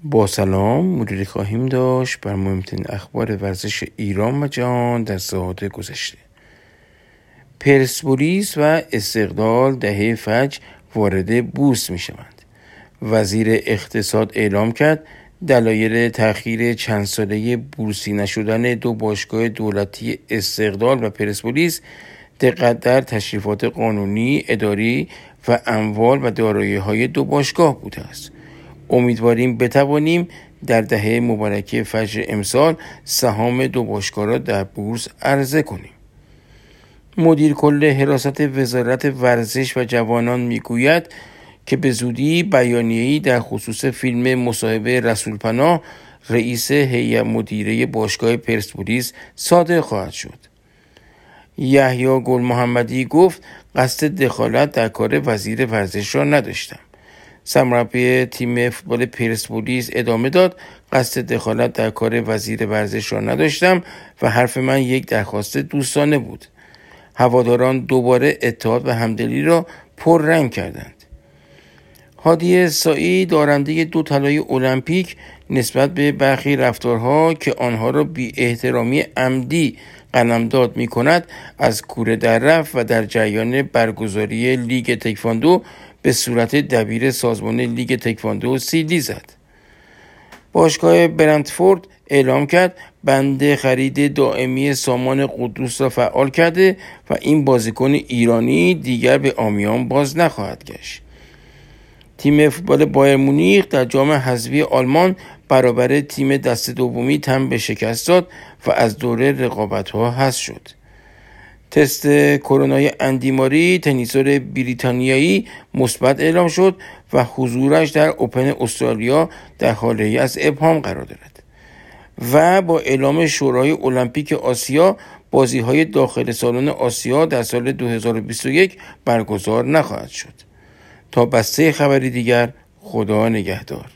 با سلام، مدیری خواهیم داشت بر مهمترین اخبار ورزش ایران و جهان در ساعات گذشته. پرسپولیس و استقلال دهه فجر وارد بورس می شوند. وزیر اقتصاد اعلام کرد دلایل تأخیر چند ساله بورسی نشدن دو باشگاه دولتی استقلال و پرسپولیس دقت در تشریفات قانونی، اداری و اموال و دارایی‌های دو باشگاه بوده است. امیدواریم بتوانیم در دهه مبارکه فجر امسال سهام دو باشگاه را در بورس عرضه کنیم. مدیر کل حراست وزارت ورزش و جوانان میگوید که به زودی بیانیه‌ای در خصوص فیلم مصاحبه رسولپناه رئیس هیئت مدیره باشگاه پرسپولیس صادر خواهد شد. یحیی گل محمدی گفت قصد دخالت در کار وزیر ورزش را نداشتم. سرمربی تیم فوتبال پرسپولیس ادامه داد قصد دخالت در کار وزیر ورزش را نداشتم و حرف من یک درخواست دوستانه بود. هواداران دوباره اتحاد و همدلی را پررنگ کردند. هادی سائی دارنده 2 طلای المپیک نسبت به برخی رفتارها که آنها را بی احترامی عمدی قلمداد می کند از کوره در رفت و در جریان برگزاری لیگ تکواندو به صورت دبیر سازمان لیگ تکواندو سیلی زد. باشگاه برنتفورد اعلام کرد بند خرید دائمی سامان قدوس را فعال کرده و این بازیکن ایرانی دیگر به آمیان باز نخواهد گشت. تیم فوتبال بایر مونیخ در جام حذفی آلمان برابر تیم دسته دومی تن به شکست داد و از دوره رقابت‌ها حذف شد. تست کرونای اندی ماری تنیسور بریتانیایی مثبت اعلام شد و حضورش در اوپن استرالیا در حاله از ابهام قرار دارد و با اعلام شورای المپیک آسیا بازی‌های داخل سالن آسیا در سال 2021 برگزار نخواهد شد. تا بسته خبری دیگر، خدا نگهدار.